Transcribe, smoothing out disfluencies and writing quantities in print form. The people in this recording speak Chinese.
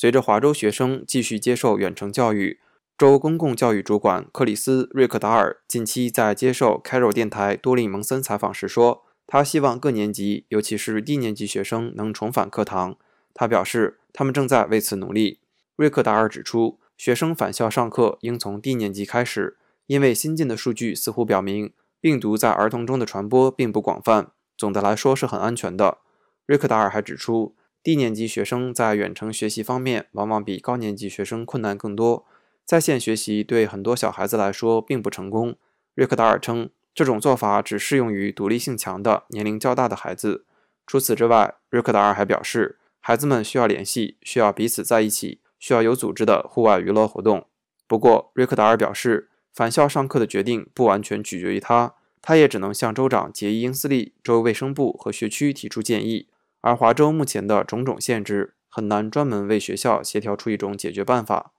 随着华州学生继续接受远程教育，州公共教育主管克里斯·瑞克达尔近期在接受 Carol 电台多利蒙森采访时说，他希望各年级，尤其是低年级学生能重返课堂。他表示，他们正在为此努力。瑞克达尔指出，学生返校上课应从低年级开始，因为新近的数据似乎表明，病毒在儿童中的传播并不广泛，总的来说是很安全的。瑞克达尔还指出，低年级学生在远程学习方面往往比高年级学生困难更多，在线学习对很多小孩子来说并不成功。瑞克达尔称，这种做法只适用于独立性强的、年龄较大的孩子。除此之外，瑞克达尔还表示，孩子们需要联系，需要彼此在一起，需要有组织的户外娱乐活动。不过，瑞克达尔表示，返校上课的决定不完全取决于他也只能向州长杰伊·英斯利、州卫生部和学区提出建议，而华州目前的种种限制很难专门为学校协调出一种解决办法。